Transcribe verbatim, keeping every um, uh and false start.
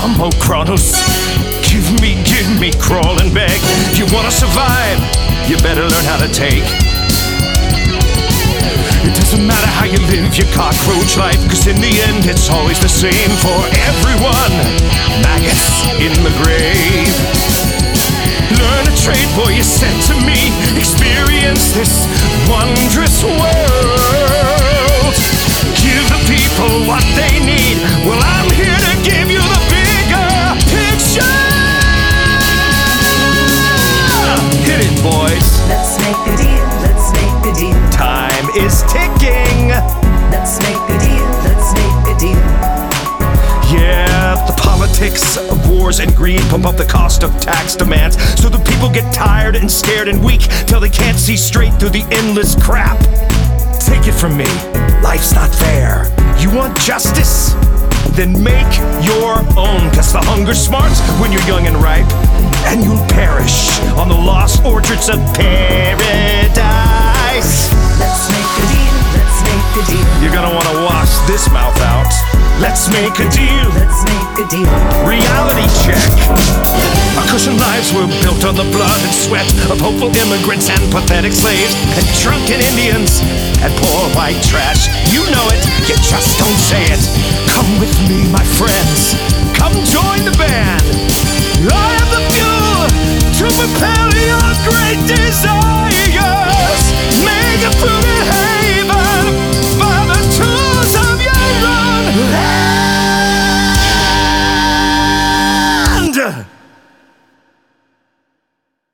Come, oh Kronos, give me, give me, crawl and beg. If you wanna survive, you better learn how to take. It doesn't matter how you live your cockroach life, cause in the end it's always the same for everyone. Maggots in the grave. Learn a trade, boy, you sent to me. Experience this wondrous world. Give the people what they need. Well, I'm here to give you the bigger picture. Hit it, boys. Let's make a deal, let's make a deal. Time is ticking. Let's make a deal, let's make a deal. Yeah, the politics of wars and greed pump up the cost of tax demands, so the people get tired and scared and weak till they can't see straight through the endless crap. Take it from me, life's not fair. You want justice? Then make your own, cause the hunger smarts when you're young and ripe, and you'll perish on the lost orchards of paradise. Let's make a deal, let's make a deal. You're gonna wanna wash this mouth out. Let's make a deal. Let's make a deal. Reality check. Our cushioned lives were built on the blood and sweat of hopeful immigrants and pathetic slaves and drunken Indians and poor white trash. You know it, you just don't say it. Come with me, my friends. Come join the band. I have the fuel to propel your great desire.